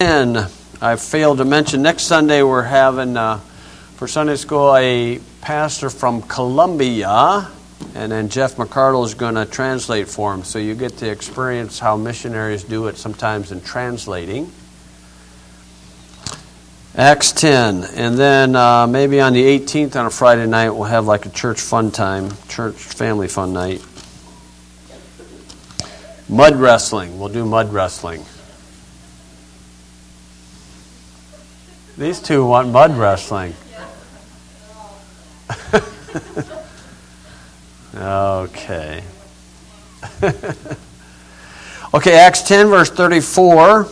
10, I failed to mention, next Sunday we're having, for Sunday school, a pastor from Colombia, and then Jeff McCardle is going to translate for him. So you get to experience how missionaries do it sometimes in translating. Acts 10. And then maybe on the 18th on a Friday night, we'll have like a church fun time, church family fun night. Mud wrestling. We'll do mud wrestling. These two want mud wrestling. Okay. Okay, Acts 10, verse 34.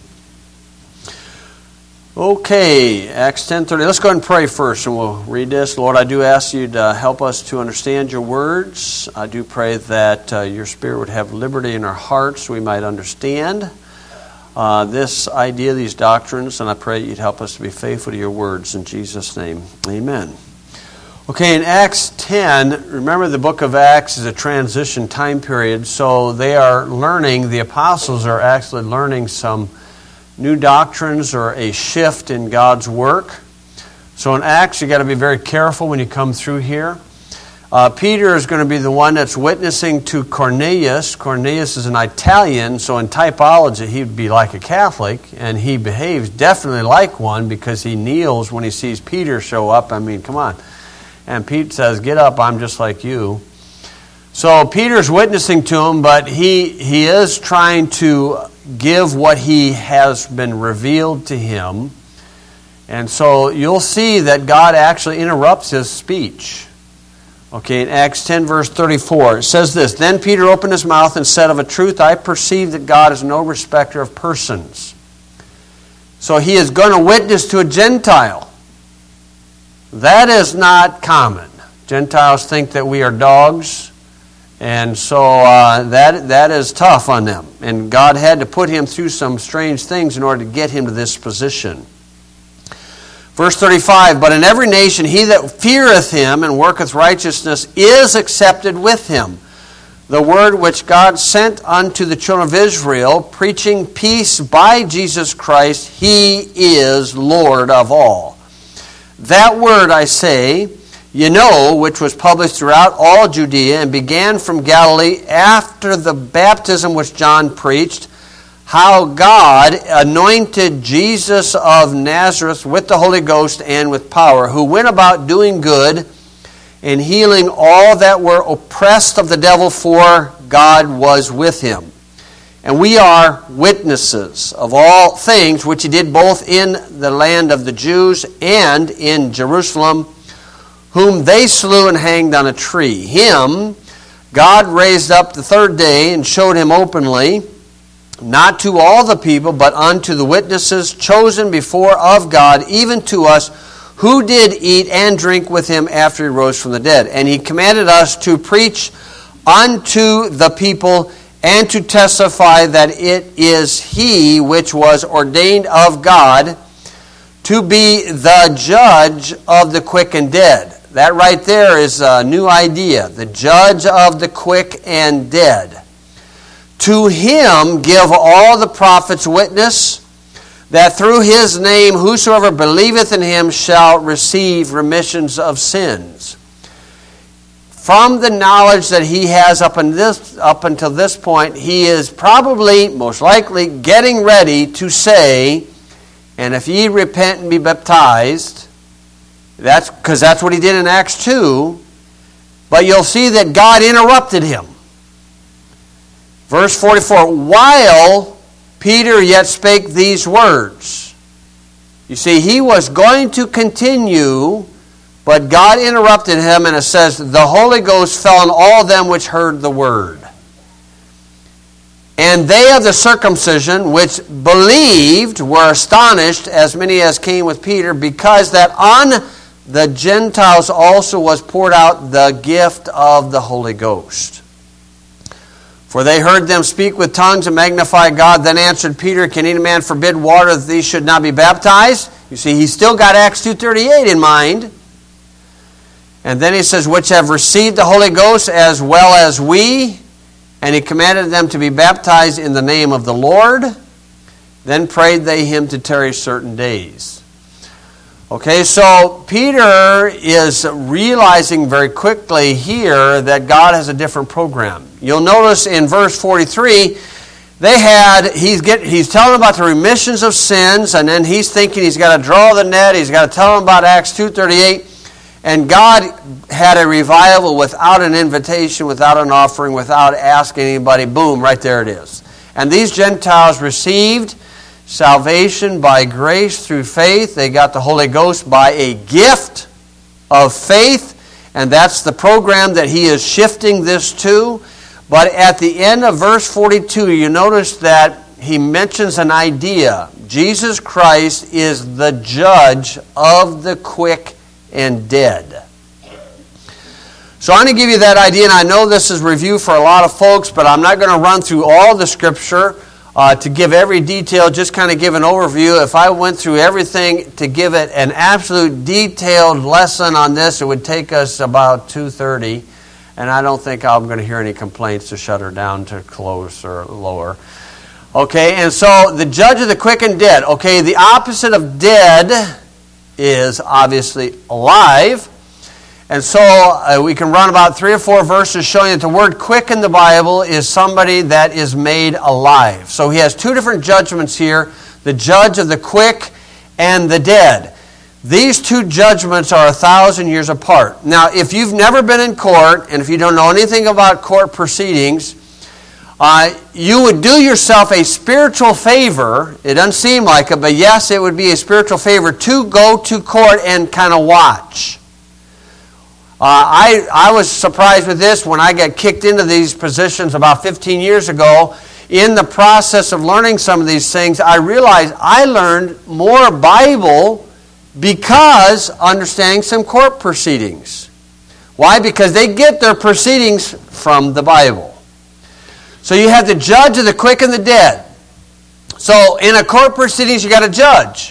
Okay, Acts 10:30. Let's go ahead and pray first, and we'll read this. Lord, I do ask you to help us to understand your words. I do pray that your Spirit would have liberty in our hearts so we might understand this idea, these doctrines, and I pray you'd help us to be faithful to your words. In Jesus' name, amen. Okay, in Acts 10, remember the book of Acts is a transition time period, so they are learning, the apostles are actually learning some new doctrines or a shift in God's work. So in Acts, you got to be very careful when you come through here. Peter is going to be the one that's witnessing to Cornelius. Cornelius is an Italian, so in typology, he'd be like a Catholic, and he behaves definitely like one because he kneels when he sees Peter show up. I mean, come on. And Pete says, "Get up, I'm just like you." So Peter's witnessing to him, but he is trying to give what he has been revealed to him. And so you'll see that God actually interrupts his speech. Okay, in Acts 10, verse 34, it says this, "Then Peter opened his mouth and said, 'Of a truth, I perceive that God is no respecter of persons.'" So he is going to witness to a Gentile. That is not common. Gentiles think that we are dogs, and so that is tough on them. And God had to put him through some strange things in order to get him to this position. Verse 35, "But in every nation he that feareth him and worketh righteousness is accepted with him. The word which God sent unto the children of Israel, preaching peace by Jesus Christ, he is Lord of all. That word, I say, you know, which was published throughout all Judea and began from Galilee after the baptism which John preached, how God anointed Jesus of Nazareth with the Holy Ghost and with power, who went about doing good and healing all that were oppressed of the devil, for God was with him. And we are witnesses of all things which he did both in the land of the Jews and in Jerusalem, whom they slew and hanged on a tree. Him God raised up the third day and showed him openly, not to all the people, but unto the witnesses chosen before of God, even to us, who did eat and drink with him after he rose from the dead. And he commanded us to preach unto the people and to testify that it is he which was ordained of God to be the judge of the quick and dead." That right there is a new idea. The judge of the quick and dead. "To him give all the prophets witness, that through his name whosoever believeth in him shall receive remissions of sins." From the knowledge that he has up until this point, he is probably, most likely, getting ready to say, "And if ye repent and be baptized," because that's what he did in Acts 2, but you'll see that God interrupted him. Verse 44, "While Peter yet spake these words." You see, he was going to continue, but God interrupted him, and it says, "The Holy Ghost fell on all them which heard the word. And they of the circumcision which believed were astonished, as many as came with Peter, because that on the Gentiles also was poured out the gift of the Holy Ghost. For they heard them speak with tongues and magnify God. Then answered Peter, Can any man forbid water that these should not be baptized?" You see, he's still got Acts 2:38 in mind. And then he says, "Which have received the Holy Ghost as well as we. And he commanded them to be baptized in the name of the Lord. Then prayed they him to tarry certain days. Okay, so Peter is realizing very quickly here that God has a different program. You'll notice in verse 43, he's telling them about the remissions of sins, and then he's thinking he's got to draw the net, he's got to tell them about Acts 2:38, and God had a revival without an invitation, without an offering, without asking anybody. Boom, right there it is. And these Gentiles received salvation by grace through faith. They got the Holy Ghost by a gift of faith, and that's the program that he is shifting this to. But at the end of verse 42, you notice that he mentions an idea. Jesus Christ is the judge of the quick and dead. So I'm going to give you that idea, and I know this is review for a lot of folks, but I'm not going to run through all the Scripture to give every detail, just kind of give an overview. If I went through everything to give it an absolute detailed lesson on this, it would take us about 2:30, and I don't think I'm going to hear any complaints to shut her down to close or lower. Okay, and so the judge of the quick and dead. Okay, the opposite of dead is obviously alive. And so we can run about 3 or 4 verses showing that the word quick in the Bible is somebody that is made alive. So he has 2 different judgments here, the judge of the quick and the dead. These 2 judgments are 1,000 years apart. Now, if you've never been in court, and if you don't know anything about court proceedings, you would do yourself a spiritual favor. It doesn't seem like it, but yes, it would be a spiritual favor to go to court and kind of watch. I was surprised with this when I got kicked into these positions about 15 years ago. In the process of learning some of these things, I realized I learned more Bible because understanding some court proceedings. Why? Because they get their proceedings from the Bible. So you have the judge of the quick and the dead. So in a court proceedings, you got a judge.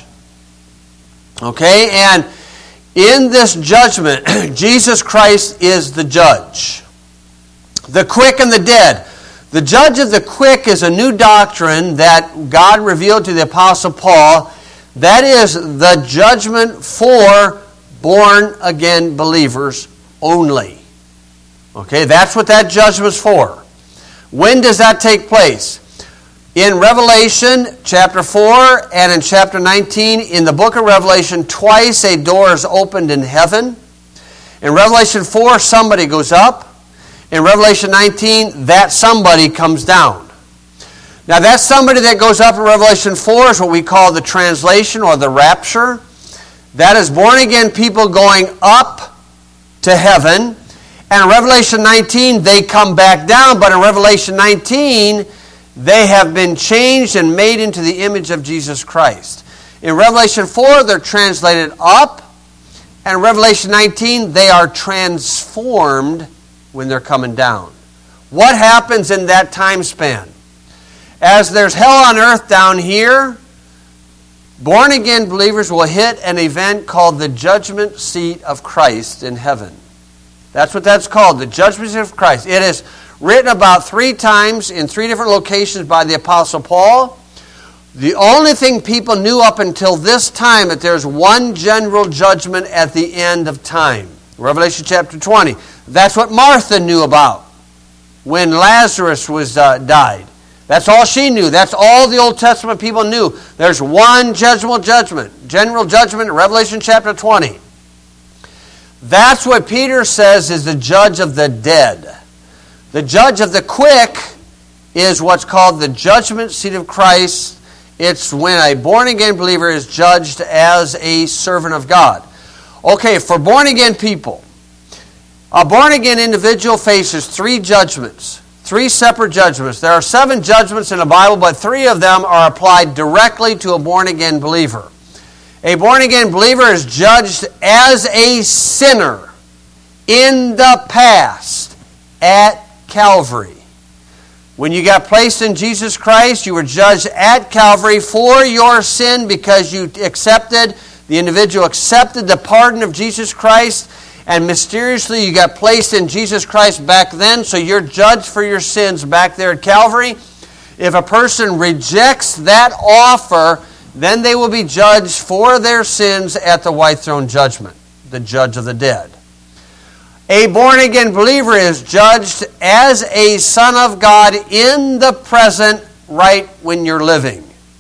Okay, and in this judgment, Jesus Christ is the judge. The quick and the dead. The judge of the quick is a new doctrine that God revealed to the Apostle Paul. That is the judgment for born-again believers only. Okay, that's what that judgment's for. When does that take place? In Revelation chapter 4 and in chapter 19, in the book of Revelation, twice a door is opened in heaven. In Revelation 4, somebody goes up. In Revelation 19, that somebody comes down. Now that somebody that goes up in Revelation 4 is what we call the translation or the rapture. That is born again people going up to heaven. And in Revelation 19, they come back down. But in Revelation 19, they have been changed and made into the image of Jesus Christ. In Revelation 4, they're translated up. And in Revelation 19, they are transformed when they're coming down. What happens in that time span? As there's hell on earth down here, born-again believers will hit an event called the judgment seat of Christ in heaven. That's what that's called, the judgment seat of Christ. It is written about 3 times in 3 different locations by the Apostle Paul. The only thing people knew up until this time that there's one general judgment at the end of time. Revelation chapter 20. That's what Martha knew about when Lazarus was died. That's all she knew. That's all the Old Testament people knew. There's one general judgment in Revelation chapter 20. That's what Peter says is the judge of the dead. The judge of the quick is what's called the judgment seat of Christ. It's when a born-again believer is judged as a servant of God. Okay, for born-again people, a born-again individual faces 3 judgments, 3 separate judgments. There are 7 judgments in the Bible, but 3 of them are applied directly to a born-again believer. A born-again believer is judged as a sinner in the past at Calvary. When you got placed in Jesus Christ, you were judged at Calvary for your sin because you accepted, the individual accepted the pardon of Jesus Christ, and mysteriously you got placed in Jesus Christ back then, so you're judged for your sins back there at Calvary. If a person rejects that offer, then they will be judged for their sins at the white throne judgment, the judge of the dead. A born-again believer is judged as a son of God in the present, right when you're living.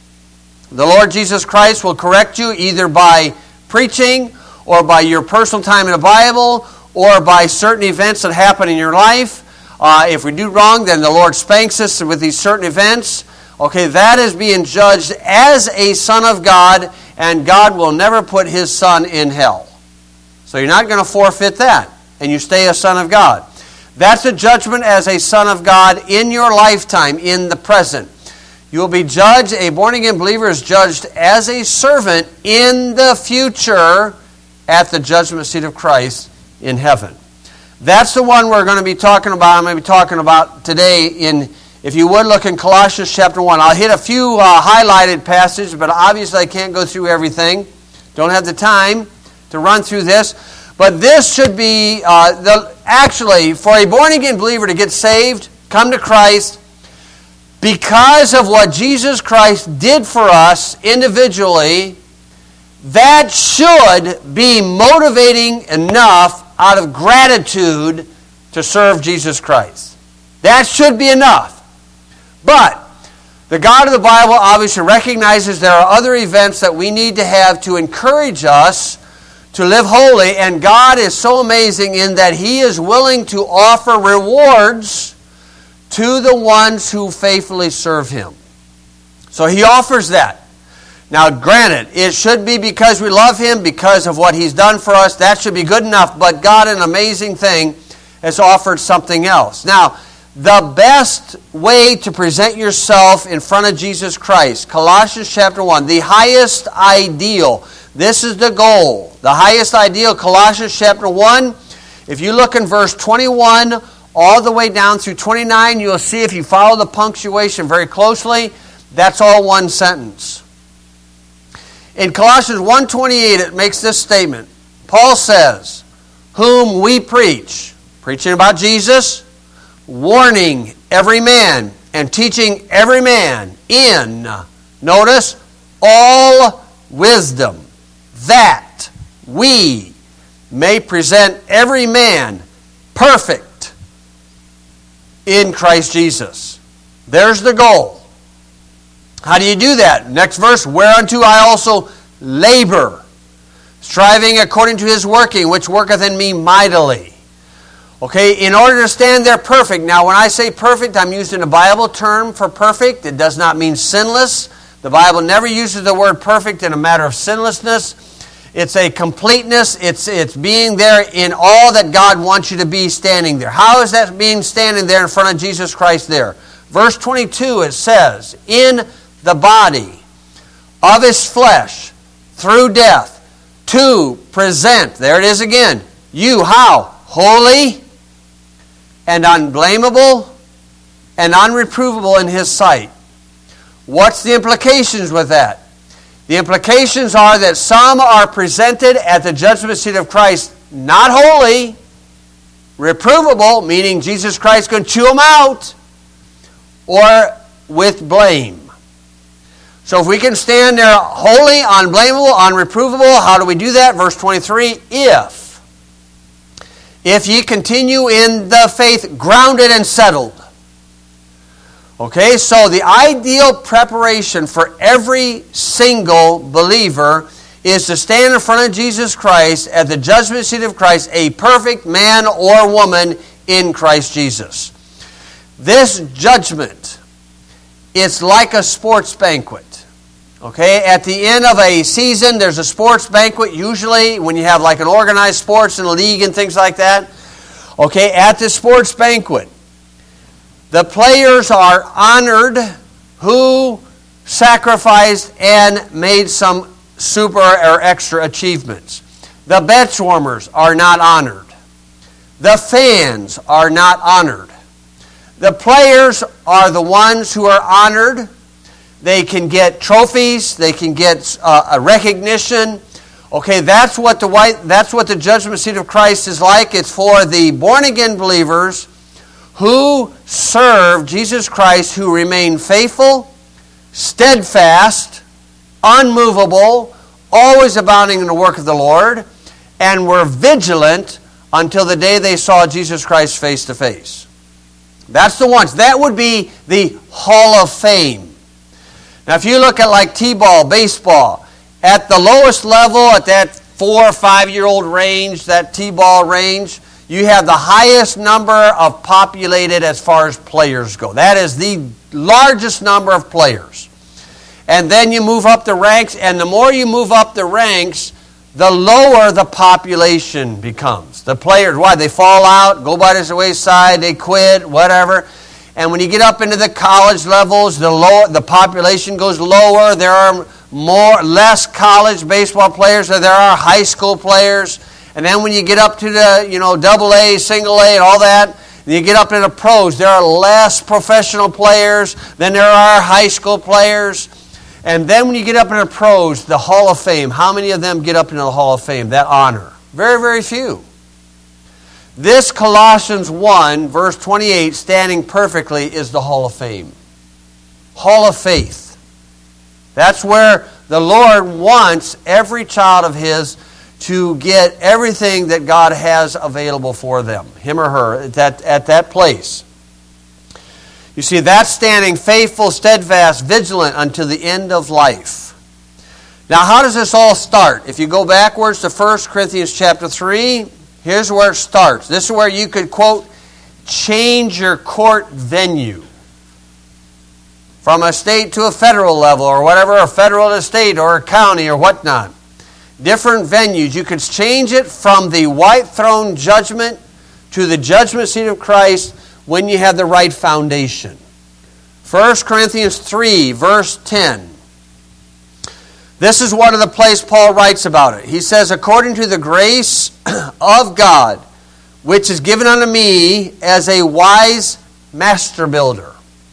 The Lord Jesus Christ will correct you either by preaching or by your personal time in the Bible or by certain events that happen in your life. If we do wrong, then the Lord spanks us with these certain events. Okay, that is being judged as a son of God, and God will never put His son in hell. So you're not going to forfeit that, and you stay a son of God. That's a judgment as a son of God in your lifetime, in the present. You will be judged, a born-again believer is judged as a servant in the future at the judgment seat of Christ in heaven. That's the one we're going to be talking about. I'm going to be talking about today if you would, look in Colossians chapter 1. I'll hit a few highlighted passages, but obviously I can't go through everything. Don't have the time to run through this. But this should be, actually, for a born-again believer to get saved, come to Christ, because of what Jesus Christ did for us individually, that should be motivating enough out of gratitude to serve Jesus Christ. That should be enough. But the God of the Bible obviously recognizes there are other events that we need to have to encourage us to live holy, and God is so amazing in that He is willing to offer rewards to the ones who faithfully serve Him. So He offers that. Now, granted, it should be because we love Him, because of what He's done for us. That should be good enough. But God, an amazing thing, has offered something else. Now, the best way to present yourself in front of Jesus Christ, Colossians chapter 1, the highest ideal. This is the goal. The highest ideal, Colossians chapter 1. If you look in verse 21 all the way down through 29, you'll see if you follow the punctuation very closely, that's all one sentence. In Colossians 1:28, it makes this statement. Paul says, whom we preach, preaching about Jesus, warning every man and teaching every man in, notice, all wisdom, that we may present every man perfect in Christ Jesus. There's the goal. How do you do that? Next verse, whereunto I also labor, striving according to His working, which worketh in me mightily. Okay, in order to stand there perfect. Now, when I say perfect, I'm using a Bible term for perfect. It does not mean sinless. The Bible never uses the word perfect in a matter of sinlessness. It's a completeness. It's being there in all that God wants you to be standing there. How is that being standing there in front of Jesus Christ there? Verse 22, it says, in the body of His flesh, through death, to present, there it is again, you, how? Holy and unblameable and unreprovable in His sight. What's the implications with that? The implications are that some are presented at the judgment seat of Christ not holy, reprovable, meaning Jesus Christ is going to chew them out, or with blame. So if we can stand there holy, unblameable, unreprovable, how do we do that? Verse 23, if ye continue in the faith, grounded and settled. Okay, so the ideal preparation for every single believer is to stand in front of Jesus Christ at the judgment seat of Christ, a perfect man or woman in Christ Jesus. This judgment, it's like a sports banquet. Okay, at the end of a season, there's a sports banquet, usually when you have like an organized sports and a league and things like that. Okay, at the sports banquet, the players are honored who sacrificed and made some super or extra achievements. The bench warmers are not honored. The fans are not honored. The players are the ones who are honored. They can get trophies. They can get a recognition. Okay, that's what the judgment seat of Christ is like. It's for the born-again believers who serve Jesus Christ, who remain faithful, steadfast, unmovable, always abounding in the work of the Lord, and were vigilant until the day they saw Jesus Christ face to face. That's the ones. That would be the Hall of Fame. Now, if you look at like T-ball, baseball, at the lowest level, at that 4 or 5-year-old range, that T-ball range, you have the highest number of populated as far as players go. That is the largest number of players. And then you move up the ranks, and the more you move up the ranks, the lower the population becomes. The players, why? They fall out, go by the wayside, they quit, whatever. And when you get up into the college levels, the population goes lower. There are less college baseball players than there are high school players. And then when you get up to the double A, single A, and all that, and you get up into the pros, there are less professional players than there are high school players. And then when you get up into the pros, the Hall of Fame, how many of them get up into the Hall of Fame, that honor? Very, very few. This Colossians 1, verse 28, standing perfectly, is the Hall of Fame. Hall of Faith. That's where the Lord wants every child of His to get everything that God has available for them, him or her, at that place. You see, that's standing faithful, steadfast, vigilant unto the end of life. Now, how does this all start? If you go backwards to 1 Corinthians chapter 3, here's where it starts. This is where you could, quote, change your court venue from a state to a federal level or whatever, a federal to state or a county or whatnot. Different venues. You could change it from the white throne judgment to the judgment seat of Christ when you have the right foundation. 1 Corinthians 3, verse 10. This is one of the places Paul writes about it. He says, according to the grace of God, which is given unto me as a wise master builder.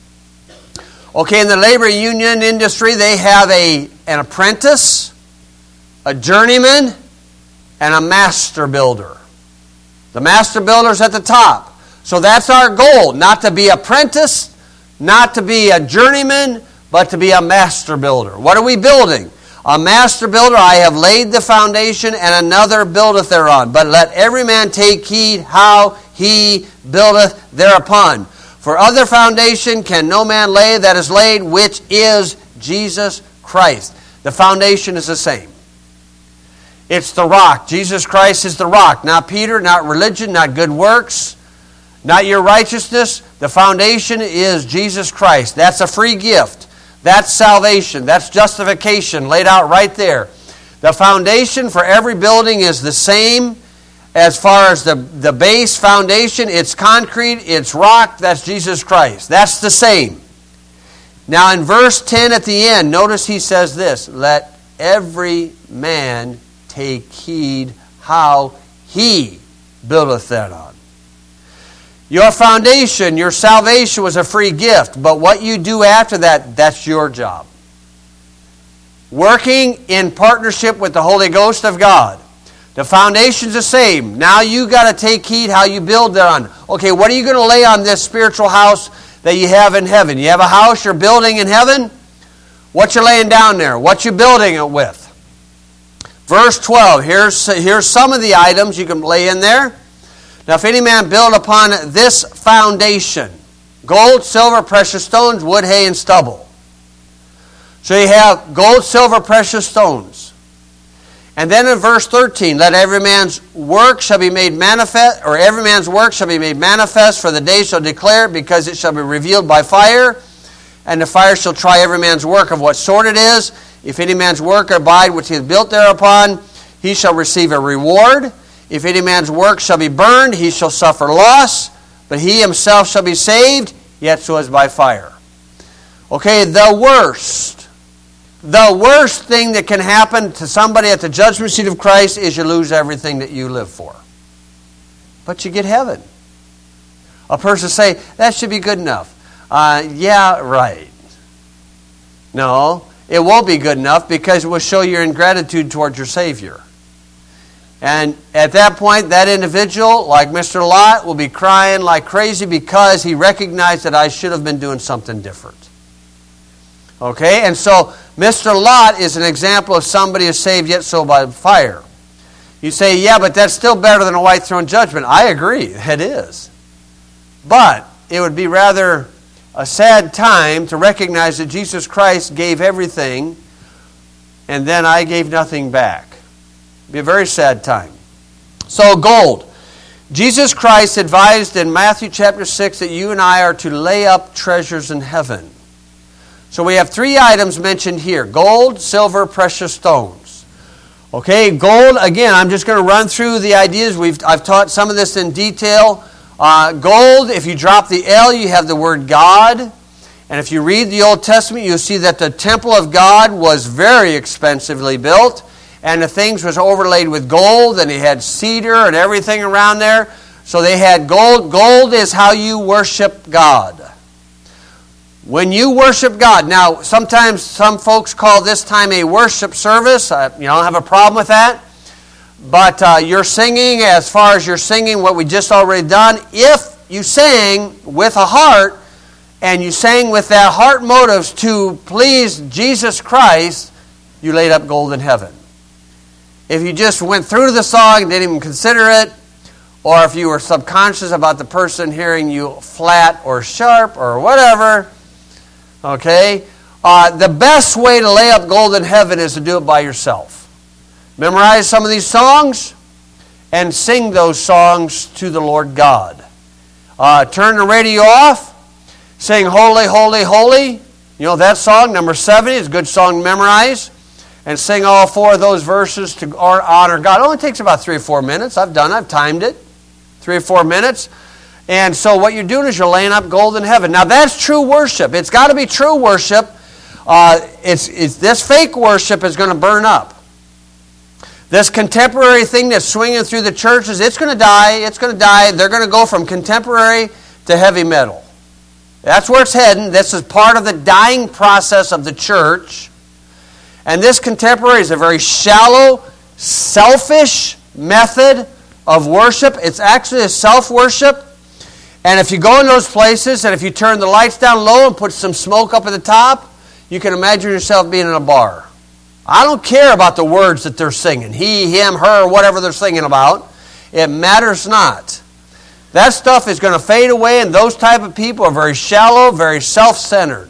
Okay, in the labor union industry, they have an apprentice, a journeyman, and a master builder. The master builder is at the top. So that's our goal, not to be apprentice, not to be a journeyman, but to be a master builder. What are we building? A master builder, I have laid the foundation, and another buildeth thereon. But let every man take heed how he buildeth thereupon. For other foundation can no man lay that is laid, which is Jesus Christ. The foundation is the same. It's the rock. Jesus Christ is the rock. Not Peter, not religion, not good works, not your righteousness. The foundation is Jesus Christ. That's a free gift. That's salvation. That's justification laid out right there. The foundation for every building is the same as far as the base foundation. It's concrete, it's rock, that's Jesus Christ. That's the same. Now in verse 10 at the end, notice he says this, let every man take heed how he buildeth thereon. Your foundation, your salvation was a free gift, but what you do after that, that's your job. Working in partnership with the Holy Ghost of God. The foundation's the same. Now you got to take heed how you build thereon. Okay, what are you going to lay on this spiritual house that you have in heaven? You have a house you're building in heaven? What you laying down there? What you building it with? Verse 12, here's some of the items you can lay in there. Now, if any man build upon this foundation, gold, silver, precious stones, wood, hay, and stubble. So you have gold, silver, precious stones. And then in verse 13, let every man's work shall be made manifest, or every man's work shall be made manifest, for the day shall declare it, because it shall be revealed by fire. And the fire shall try every man's work of what sort it is. If any man's work abide which he hath built thereupon, he shall receive a reward. If any man's work shall be burned, he shall suffer loss, but he himself shall be saved, yet so as by fire. Okay, the worst thing that can happen to somebody at the judgment seat of Christ is you lose everything that you live for. But you get heaven. A person say, that should be good enough. Yeah, right. No, it won't be good enough because it will show your ingratitude towards your Savior. And at that point, that individual, like Mr. Lot, will be crying like crazy because he recognized that I should have been doing something different. Okay, and so Mr. Lot is an example of somebody who's saved yet so by fire. You say, yeah, but that's still better than a white throne judgment. I agree, it is. But it would be rather a sad time to recognize that Jesus Christ gave everything and then I gave nothing back. It would be a very sad time. So gold. Jesus Christ advised in Matthew chapter 6 that you and I are to lay up treasures in heaven. So we have 3 items mentioned here: gold, silver, precious stones. Okay, gold, again, I'm just going to run through the ideas. I've taught some of this in detail. Gold, if you drop the L, you have the word God. And if you read the Old Testament, you'll see that the temple of God was very expensively built. And the things was overlaid with gold, and they had cedar and everything around there. So they had gold. Gold is how you worship God. When you worship God, now sometimes some folks call this time a worship service. I don't have a problem with that. But you're singing, as far as you're singing what we just already done, if you sang with a heart, and you sang with that heart motives to please Jesus Christ, you laid up gold in heaven. If you just went through the song and didn't even consider it, or if you were subconscious about the person hearing you flat or sharp or whatever, okay, the best way to lay up gold in heaven is to do it by yourself. Memorize some of these songs and sing those songs to the Lord God. Turn the radio off. Sing Holy, Holy, Holy. You know that song, number 70, is a good song to memorize. And sing all 4 of those verses to honor God. It only takes about 3 or 4 minutes. I've timed it. 3 or 4 minutes. And so what you're doing is you're laying up gold in heaven. Now that's true worship. It's got to be true worship. It's this fake worship is going to burn up. This contemporary thing that's swinging through the churches, it's going to die. It's going to die. They're going to go from contemporary to heavy metal. That's where it's heading. This is part of the dying process of the church. And this contemporary is a very shallow, selfish method of worship. It's actually a self-worship. And if you go in those places, and if you turn the lights down low and put some smoke up at the top, you can imagine yourself being in a bar. I don't care about the words that they're singing. He, him, her, whatever they're singing about. It matters not. That stuff is going to fade away, and those type of people are very shallow, very self-centered.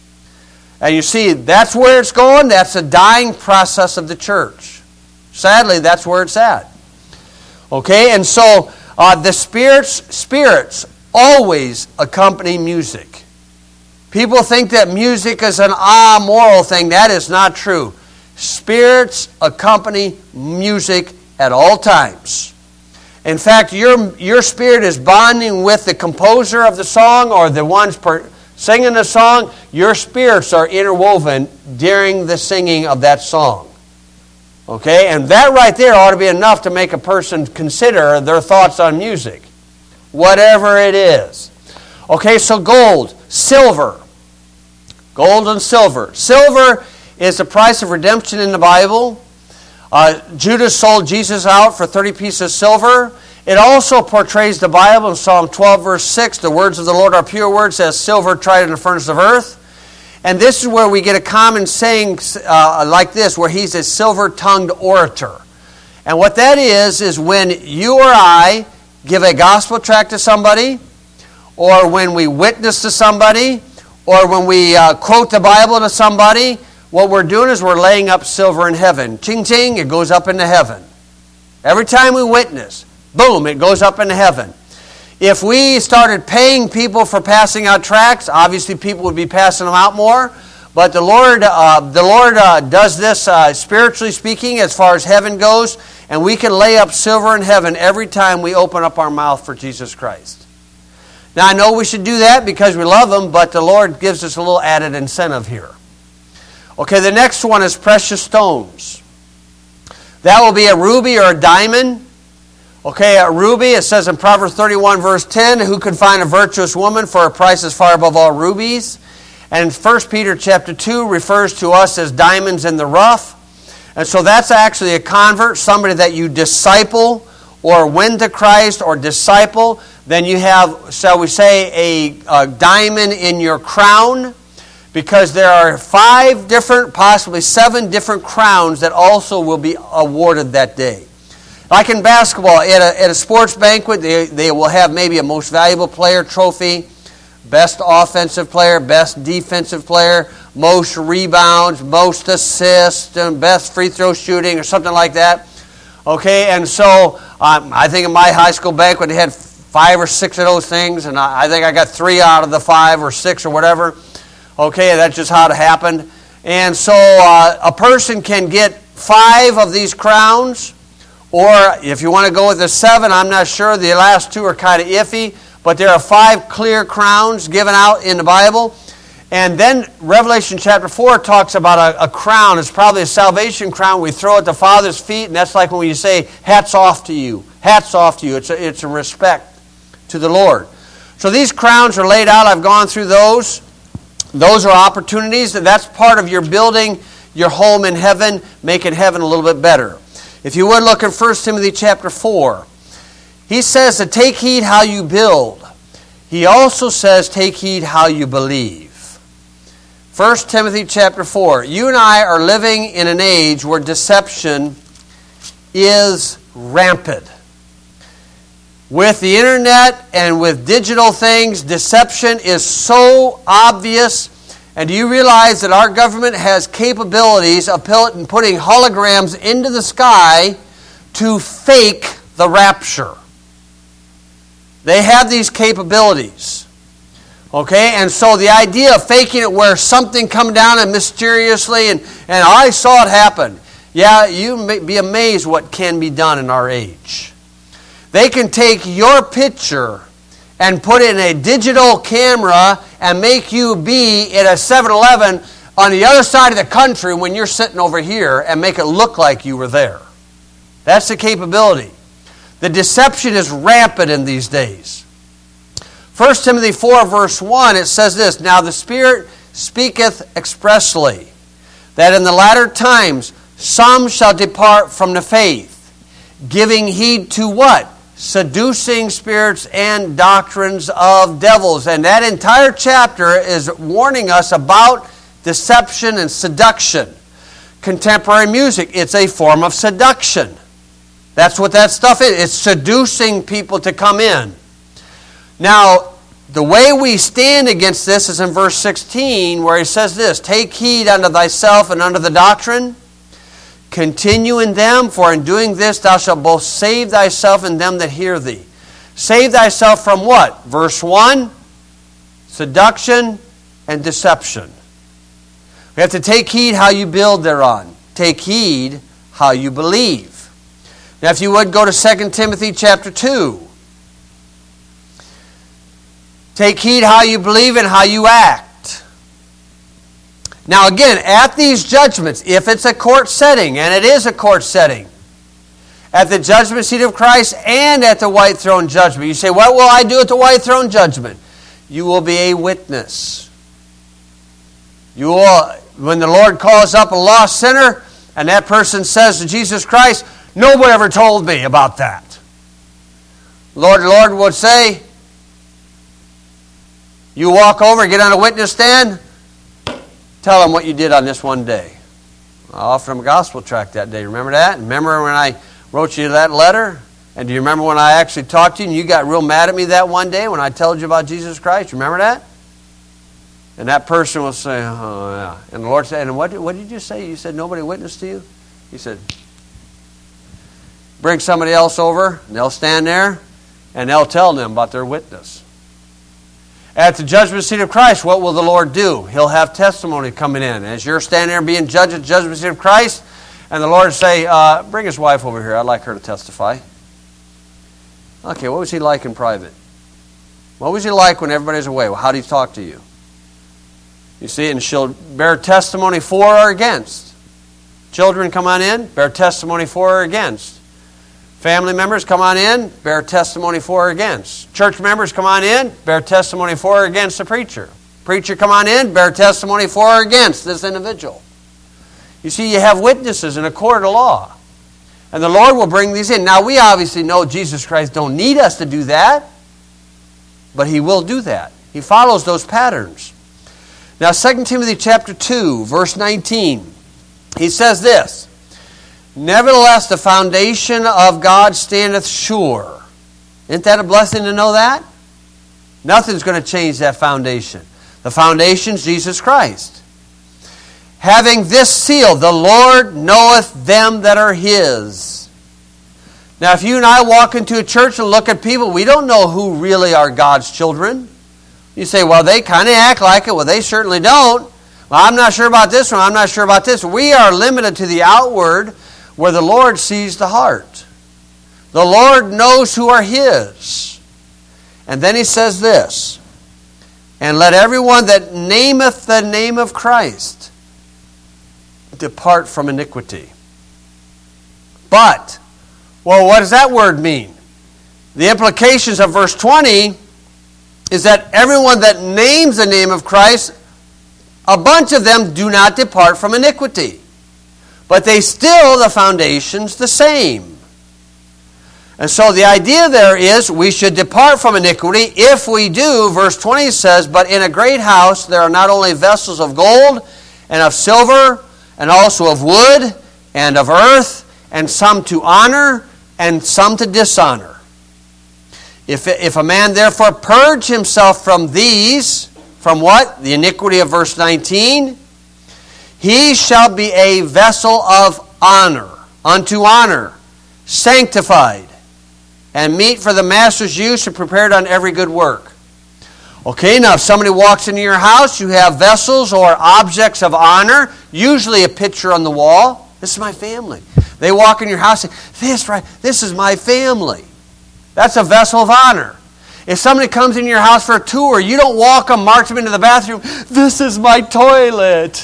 And you see, that's where it's going. That's the dying process of the church. Sadly, that's where it's at. Okay, and so the spirits always accompany music. People think that music is an amoral thing. That is not true. Spirits accompany music at all times. In fact, your spirit is bonding with the composer of the song or the ones singing the song. Your spirits are interwoven during the singing of that song. Okay? And that right there ought to be enough to make a person consider their thoughts on music. Whatever it is. Okay, so gold, silver. Gold and silver. Silver is the price of redemption in the Bible. Judas sold Jesus out for 30 pieces of silver. It also portrays the Bible in Psalm 12, verse 6. The words of the Lord are pure words, as silver tried in the furnace of earth. And this is where we get a common saying like this, where he's a silver-tongued orator. And what that is when you or I give a gospel tract to somebody, or when we witness to somebody, or when we quote the Bible to somebody, what we're doing is we're laying up silver in heaven. Ching, ching, it goes up into heaven. Every time we witness, boom, it goes up into heaven. If we started paying people for passing out tracts, obviously people would be passing them out more. But the Lord does this spiritually speaking as far as heaven goes, and we can lay up silver in heaven every time we open up our mouth for Jesus Christ. Now I know we should do that because we love Him, but the Lord gives us a little added incentive here. Okay, the next one is precious stones. That will be a ruby or a diamond. Okay, a ruby, it says in Proverbs 31, verse 10, who can find a virtuous woman for a price is far above all rubies? And 1 Peter chapter 2 refers to us as diamonds in the rough. And so that's actually a convert, somebody that you disciple or win to Christ or disciple. Then you have, shall we say, a diamond in your crown, because there are 5 different, possibly 7 different crowns that also will be awarded that day. Like in basketball, at a sports banquet, they will have maybe a most valuable player trophy, best offensive player, best defensive player, most rebounds, most assists, and best free throw shooting, or something like that. Okay, and so I think in my high school banquet, they had 5 or 6 of those things, and I think I got 3 out of the 5 or 6 or whatever. Okay, that's just how it happened. And so a person can get 5 of these crowns, or if you want to go with the 7, I'm not sure. The last 2 are kind of iffy, but there are 5 clear crowns given out in the Bible. And then Revelation chapter 4 talks about a crown. It's probably a salvation crown we throw at the Father's feet, and that's like when you say, hats off to you. Hats off to you. It's a respect to the Lord. So these crowns are laid out. I've gone through those. Those are opportunities. That's part of your building your home in heaven, making heaven a little bit better. If you would look in 1 Timothy chapter 4, he says to take heed how you build. He also says take heed how you believe. 1 Timothy chapter 4. You and I are living in an age where deception is rampant. With the internet and with digital things, deception is so obvious. And do you realize that our government has capabilities of putting holograms into the sky to fake the rapture? They have these capabilities. Okay, and so the idea of faking it where something come down and mysteriously, and I saw it happen. Yeah, you may be amazed what can be done in our age. They can take your picture and put it in a digital camera and make you be at a 7-Eleven on the other side of the country when you're sitting over here and make it look like you were there. That's the capability. The deception is rampant in these days. 1 Timothy 4 verse 1, it says this, Now the Spirit speaketh expressly, that in the latter times some shall depart from the faith, giving heed to what? Seducing spirits and doctrines of devils. And that entire chapter is warning us about deception and seduction. Contemporary music, it's a form of seduction. That's what that stuff is. It's seducing people to come in. Now, the way we stand against this is in verse 16, where he says this, Take heed unto thyself and unto the doctrine. Continue in them, for in doing this thou shalt both save thyself and them that hear thee. Save thyself from what? Verse 1, seduction and deception. We have to take heed how you build thereon. Take heed how you believe. Now, if you would go to 2 Timothy chapter 2. Take heed how you believe and how you act. Now again, at these judgments, if it's a court setting, and it is a court setting, at the judgment seat of Christ and at the white throne judgment, you say, what will I do at the white throne judgment? You will be a witness. You will, when the Lord calls up a lost sinner, and that person says to Jesus Christ, nobody ever told me about that. The Lord would say, you walk over, get on a witness stand, tell them what you did on this one day. I offered them a gospel tract that day. Remember that? Remember when I wrote you that letter? And do you remember when I actually talked to you and you got real mad at me that one day when I told you about Jesus Christ? Remember that? And that person will say, oh yeah. And the Lord said, and what did you say? You said nobody witnessed to you? He said, bring somebody else over, and they'll stand there, and they'll tell them about their witness. At the judgment seat of Christ, what will the Lord do? He'll have testimony coming in. As you're standing there being judged at the judgment seat of Christ, and the Lord will say, bring his wife over here. I'd like her to testify. Okay, what was he like in private? What was he like when everybody's away? Well, how did he talk to you? You see, and she'll bear testimony for or against. Children, come on in, bear testimony for or against. Family members, come on in, bear testimony for or against. Church members, come on in, bear testimony for or against the preacher. Preacher, come on in, bear testimony for or against this individual. You see, you have witnesses in a court of law. And the Lord will bring these in. Now, we obviously know Jesus Christ don't need us to do that, but He will do that. He follows those patterns. Now, 2 Timothy chapter 2, verse 19, he says this, "Nevertheless, the foundation of God standeth sure." Isn't that a blessing to know that? Nothing's going to change that foundation. The foundation's Jesus Christ. "Having this seal, the Lord knoweth them that are His." Now, if you and I walk into a church and look at people, we don't know who really are God's children. You say, well, they kind of act like it. Well, they certainly don't. Well, I'm not sure about this one. I'm not sure about this. We are limited to the outward where the Lord sees the heart. The Lord knows who are His. And then He says this, "And let everyone that nameth the name of Christ depart from iniquity." But, well, what does that word mean? The implications of verse 20 is that everyone that names the name of Christ, a bunch of them do not depart from iniquity. But they still, the foundation's the same. And so the idea there is we should depart from iniquity. If we do, verse 20 says, "But in a great house there are not only vessels of gold and of silver, and also of wood and of earth, and some to honor and some to dishonor. If a man therefore purge himself from these," from what? The iniquity of verse 19, "he shall be a vessel of honor, unto honor, sanctified, and meet for the master's use, and prepared on every good work." Okay, now if somebody walks into your house, you have vessels or objects of honor, usually a picture on the wall. This is my family. They walk in your house and say, this is my family. That's a vessel of honor. If somebody comes in your house for a tour, you don't walk them, march them into the bathroom, "This is my toilet."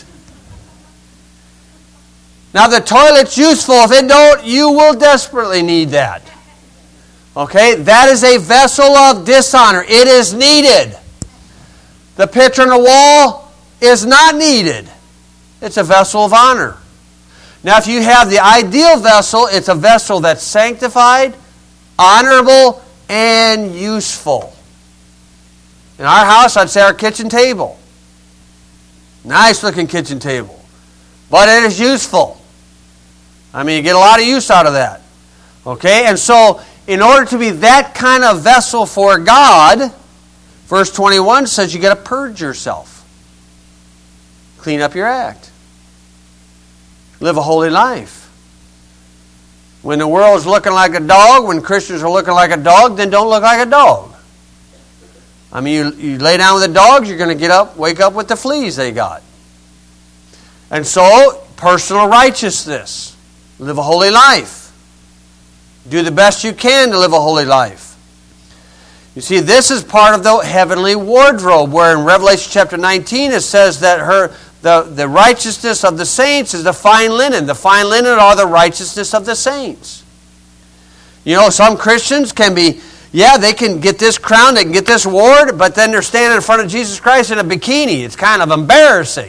Now the toilet's useful. If it don't, you will desperately need that. Okay, that is a vessel of dishonor. It is needed. The picture on the wall is not needed. It's a vessel of honor. Now, if you have the ideal vessel, it's a vessel that's sanctified, honorable, and useful. In our house, I'd say our kitchen table. Nice looking kitchen table. But it is useful. I mean, you get a lot of use out of that. Okay, and so in order to be that kind of vessel for God, verse 21 says you got to purge yourself. Clean up your act. Live a holy life. When the world's looking like a dog, when Christians are looking like a dog, then don't look like a dog. I mean, you lay down with the dogs, you're going to wake up with the fleas they got. And so, personal righteousness. Live a holy life. Do the best you can to live a holy life. You see, this is part of the heavenly wardrobe, where in Revelation chapter 19 it says that the righteousness of the saints is the fine linen. The fine linen are the righteousness of the saints. You know, some Christians can be, they can get this crown, they can get this award, but then they're standing in front of Jesus Christ in a bikini. It's kind of embarrassing.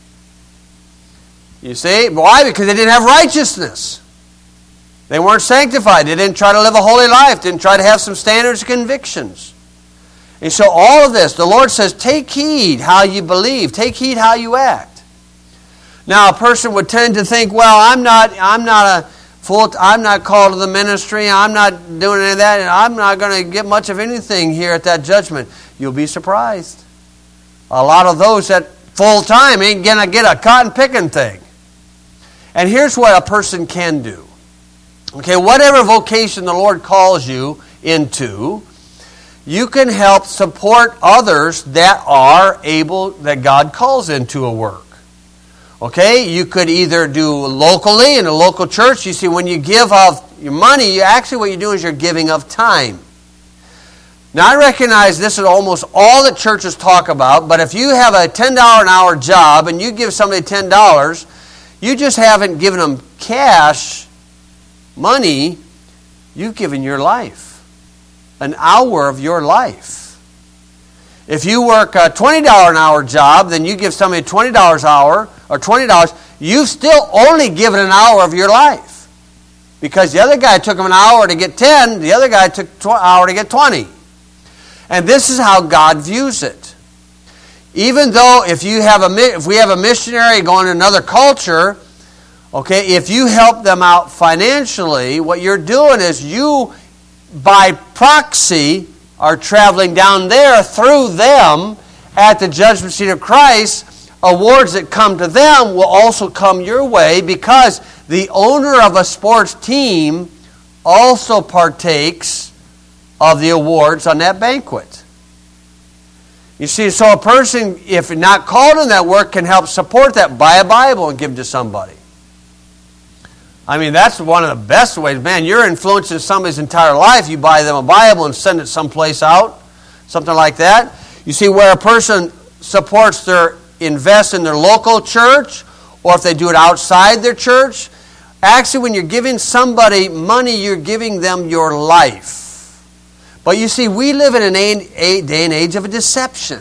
You see? Why? Because they didn't have righteousness. They weren't sanctified. They didn't try to live a holy life. Didn't try to have some standards and convictions. And so all of this, the Lord says, take heed how you believe. Take heed how you act. Now, a person would tend to think, well, I'm not called to the ministry. I'm not doing any of that. And I'm not going to get much of anything here at that judgment. You'll be surprised. A lot of those that full time ain't going to get a cotton picking thing. And here's what a person can do. Okay, whatever vocation the Lord calls you into, you can help support others that are able, that God calls into a work. Okay, you could either do locally in a local church. You see, when you give of your money, what you're doing is you're giving of time. Now, I recognize this is almost all that churches talk about, but if you have a $10 an hour job and you give somebody $10, you just haven't given them cash money, you've given your life. An hour of your life. If you work a $20 an hour job, then you give somebody $20 an hour, or $20, you've still only given an hour of your life. Because the other guy took him an hour to get 10, the other guy took an hour to get 20. And this is how God views it. Even though if we have a missionary going to another culture, okay, if you help them out financially, what you're doing is you, by proxy, are traveling down there through them at the judgment seat of Christ. Awards that come to them will also come your way because the owner of a sports team also partakes of the awards on that banquet. You see, so a person, if not called in that work, can help support that. Buy a Bible and give to somebody. I mean, that's one of the best ways. Man, you're influencing somebody's entire life. You buy them a Bible and send it someplace out, something like that. You see, where a person invests in their local church, or if they do it outside their church, actually when you're giving somebody money, you're giving them your life. But you see, we live in a day and age of a deception.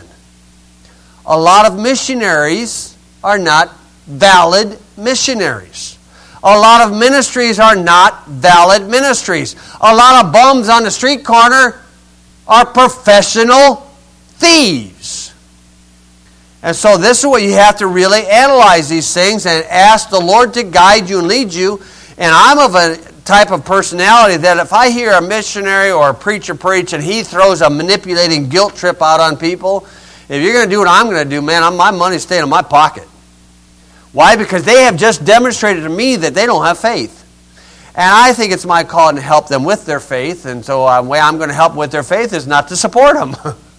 A lot of missionaries are not valid missionaries. A lot of ministries are not valid ministries. A lot of bums on the street corner are professional thieves. And so this is what you have to really analyze these things and ask the Lord to guide you and lead you. And I'm of a type of personality that if I hear a missionary or a preacher preach and he throws a manipulating guilt trip out on people, if you're going to do what I'm going to do, man, my money's staying in my pocket. Why? Because they have just demonstrated to me that they don't have faith. And I think it's my call to help them with their faith. And so the way I'm going to help them with their faith is not to support them.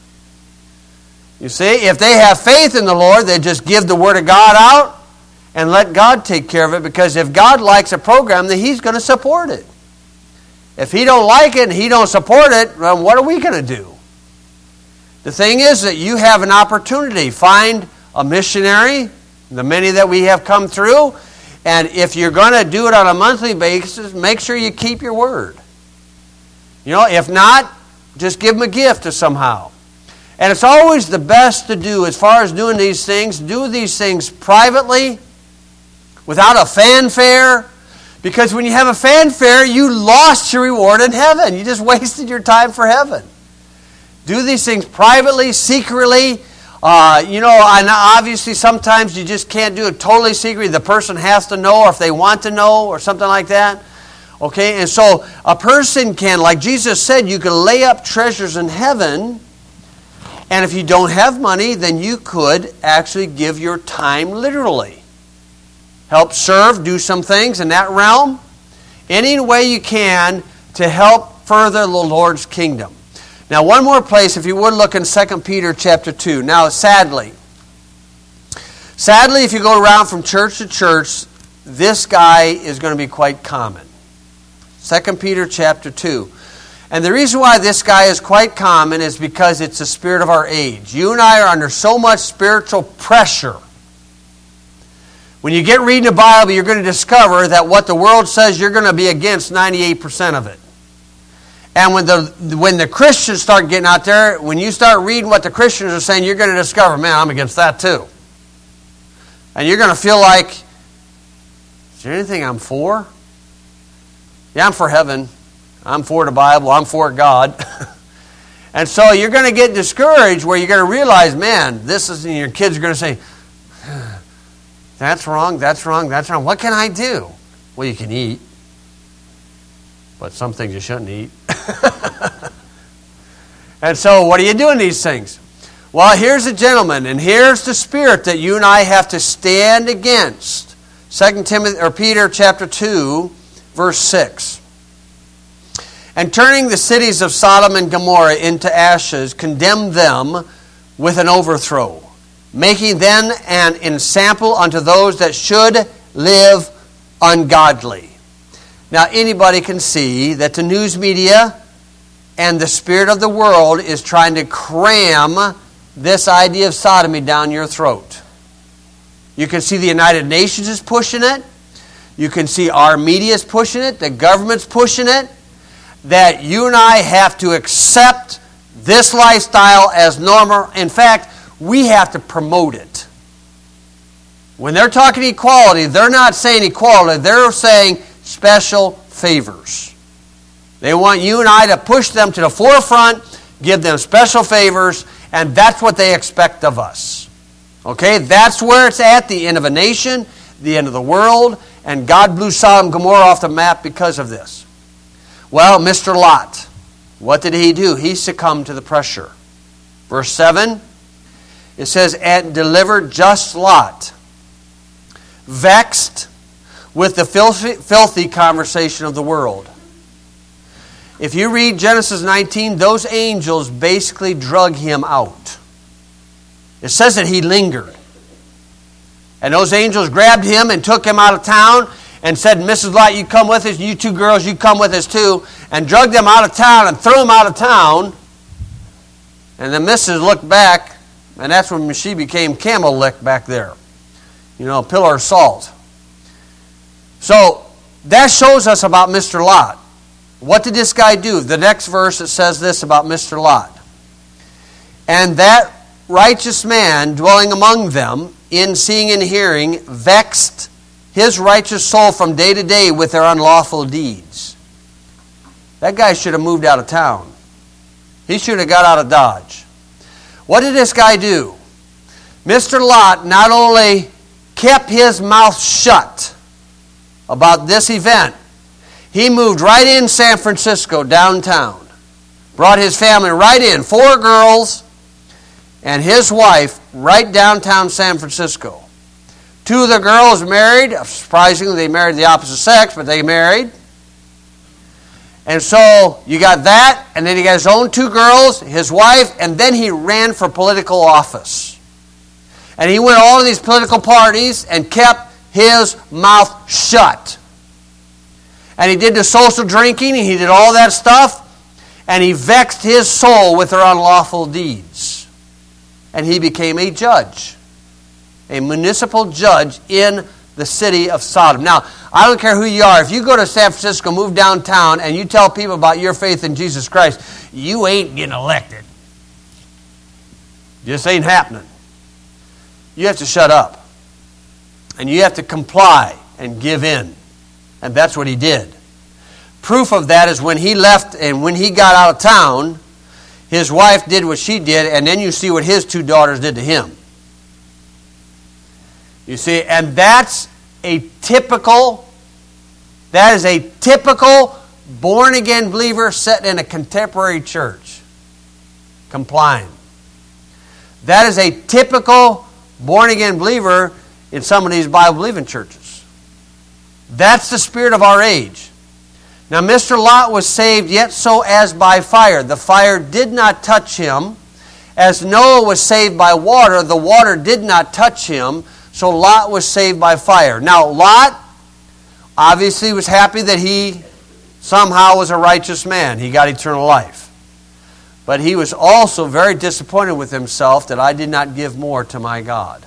You see, if they have faith in the Lord, they just give the Word of God out and let God take care of it. Because if God likes a program, then He's going to support it. If He don't like it and He don't support it, well, what are we going to do? The thing is that you have an opportunity. Find a missionary, the many that we have come through, and if you're going to do it on a monthly basis, make sure you keep your word. You know, if not, just give them a gift somehow. And it's always the best to do as far as doing these things. Do these things privately, without a fanfare. Because when you have a fanfare, you lost your reward in heaven. You just wasted your time for heaven. Do these things privately, secretly. And obviously sometimes you just can't do it totally secretly. The person has to know, or if they want to know, or something like that. Okay, and so a person can, like Jesus said, you can lay up treasures in heaven. And if you don't have money, then you could actually give your time literally. Help serve, do some things in that realm. Any way you can to help further the Lord's kingdom. Now, one more place, if you would look in 2 Peter chapter 2. Now, sadly, if you go around from church to church, this guy is going to be quite common. 2 Peter chapter 2. And the reason why this guy is quite common is because it's the spirit of our age. You and I are under so much spiritual pressure. When you get reading the Bible, you're going to discover that what the world says, you're going to be against 98% of it. And when the Christians start getting out there, when you start reading what the Christians are saying, you're going to discover, man, I'm against that too. And you're going to feel like, is there anything I'm for? Yeah, I'm for heaven. I'm for the Bible. I'm for God. And so you're going to get discouraged where you're going to realize, man, this is, and your kids are going to say, that's wrong, that's wrong, that's wrong. What can I do? Well, you can eat. But some things you shouldn't eat. And so what do you do in these things? Well, here's a gentleman, and here's the spirit that you and I have to stand against. 2 Peter chapter 2, verse 6. And turning the cities of Sodom and Gomorrah into ashes, condemned them with an overthrow, making them an ensample unto those that should live ungodly. Now, anybody can see that the news media and the spirit of the world is trying to cram this idea of sodomy down your throat. You can see the United Nations is pushing it. You can see our media is pushing it. The government's pushing it. That you and I have to accept this lifestyle as normal. In fact, we have to promote it. When they're talking equality, they're not saying equality, they're saying special favors. They want you and I to push them to the forefront, give them special favors, and that's what they expect of us. Okay, that's where it's at, the end of a nation, the end of the world, and God blew Sodom and Gomorrah off the map because of this. Well, Mr. Lot, what did he do? He succumbed to the pressure. Verse 7, it says, and delivered just Lot, vexed with the filthy conversation of the world. If you read Genesis 19, those angels basically drug him out. It says that he lingered. And those angels grabbed him and took him out of town and said, Mrs. Lot, you come with us. You two girls, you come with us too. And dragged them out of town and threw them out of town. And the missus looked back, and that's when she became camel lick back there. You know, a pillar of salt. So that shows us about Mr. Lot. What did this guy do? The next verse, it says this about Mr. Lot. And that righteous man dwelling among them, in seeing and hearing, vexed his righteous soul from day to day with their unlawful deeds. That guy should have moved out of town. He should have got out of Dodge. What did this guy do? Mr. Lot not only kept his mouth shut about this event, he moved right in San Francisco, downtown. Brought his family right in, 4 girls and his wife, right downtown San Francisco. 2 of the girls married. Surprisingly, they married the opposite sex, but they married. And so you got that, and then he got his own 2 girls, his wife, and then he ran for political office. And he went to all of these political parties and kept his mouth shut. And he did the social drinking, and he did all that stuff, and he vexed his soul with their unlawful deeds. And he became a judge, a municipal judge in the city of Sodom. Now, I don't care who you are. If you go to San Francisco, move downtown, and you tell people about your faith in Jesus Christ, you ain't getting elected. Just ain't happening. You have to shut up. And you have to comply and give in. And that's what he did. Proof of that is when he left and when he got out of town, his wife did what she did, and then you see what his 2 daughters did to him. You see, and that is a typical born-again believer set in a contemporary church. Complying. That is a typical born-again believer in some of these Bible-believing churches. That's the spirit of our age. Now, Mr. Lot was saved yet so as by fire. The fire did not touch him. As Noah was saved by water, the water did not touch him. So Lot was saved by fire. Now, Lot obviously was happy that he somehow was a righteous man. He got eternal life. But he was also very disappointed with himself that I did not give more to my God.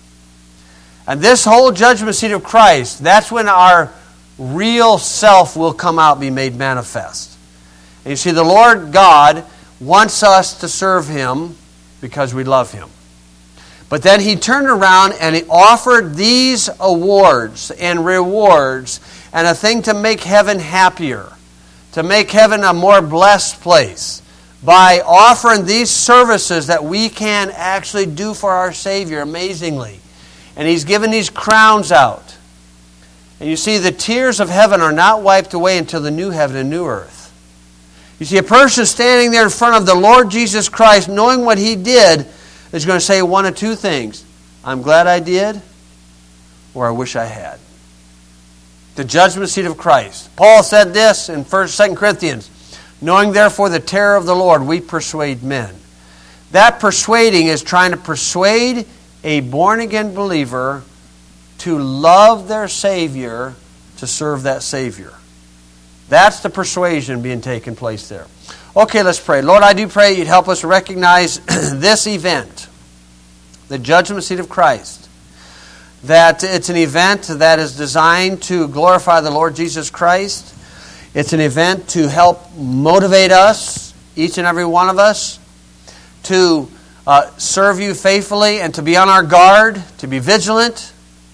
And this whole judgment seat of Christ, that's when our real self will come out, be made manifest. And you see, the Lord God wants us to serve Him because we love Him. But then He turned around and He offered these awards and rewards and a thing to make heaven happier, to make heaven a more blessed place, by offering these services that we can actually do for our Savior amazingly. And He's given these crowns out. And you see, the tears of heaven are not wiped away until the new heaven and new earth. You see, a person standing there in front of the Lord Jesus Christ, knowing what He did, is going to say one of 2 things. I'm glad I did, or I wish I had. The judgment seat of Christ. Paul said this in 2 Corinthians, knowing therefore the terror of the Lord, we persuade men. That persuading is trying to persuade a born-again believer to love their Savior, to serve that Savior. That's the persuasion being taken place there. Okay, let's pray. Lord, I do pray You'd help us recognize this event, the judgment seat of Christ, that it's an event that is designed to glorify the Lord Jesus Christ. It's an event to help motivate us, each and every one of us, to serve You faithfully and to be on our guard, to be vigilant,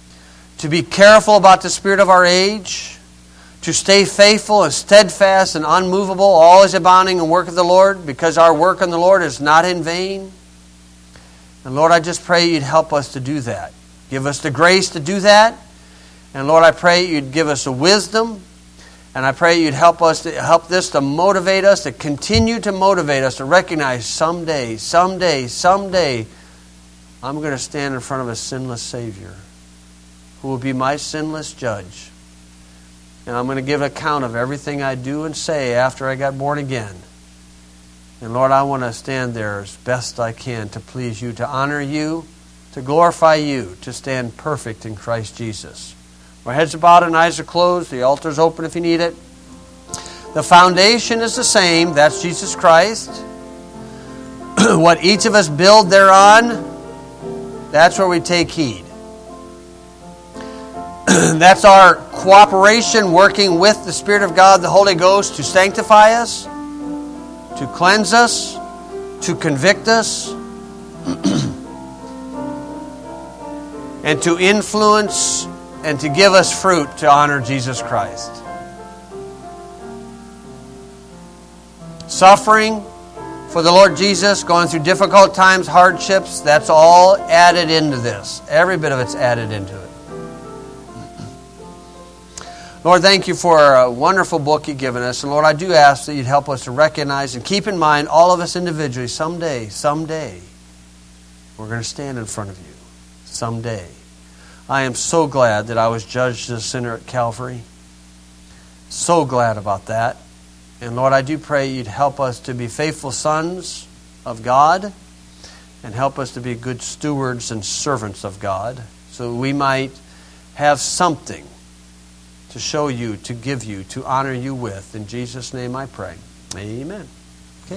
to be careful about the spirit of our age, to stay faithful and steadfast and unmovable, always abounding in work of the Lord, because our work in the Lord is not in vain. And Lord, I just pray you'd help us to do that. Give us the grace to do that. And Lord, I pray you'd give us the wisdom. And I pray you'd help this to motivate us, to continue to motivate us to recognize someday, I'm going to stand in front of a sinless Savior who will be my sinless judge. And I'm going to give account of everything I do and say after I got born again. And Lord, I want to stand there as best I can to please you, to honor you, to glorify you, to stand perfect in Christ Jesus. Our heads are bowed and eyes are closed. The altar's open if you need it. The foundation is the same. That's Jesus Christ. What each of us build thereon, that's where we take heed. That's our cooperation, working with the Spirit of God, the Holy Ghost, to sanctify us, to cleanse us, to convict us, and to influence and to give us fruit to honor Jesus Christ. Suffering for the Lord Jesus, going through difficult times, hardships, that's all added into this. Every bit of it's added into it. Lord, thank you for a wonderful book you've given us. And Lord, I do ask that you'd help us to recognize and keep in mind, all of us individually, someday, we're going to stand in front of you. Someday. I am so glad that I was judged as a sinner at Calvary. So glad about that. And Lord, I do pray you'd help us to be faithful sons of God and help us to be good stewards and servants of God so we might have something to show you, to give you, to honor you with. In Jesus' name I pray. Amen.